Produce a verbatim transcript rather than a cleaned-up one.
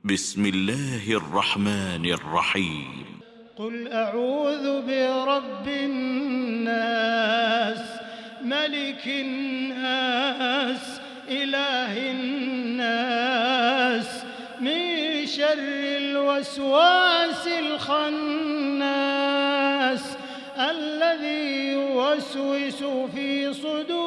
بسم الله الرحمن الرحيم. قل أعوذ برب الناس ملك الناس إله الناس من شر الوسواس الخناس الذي يوسوس في صدور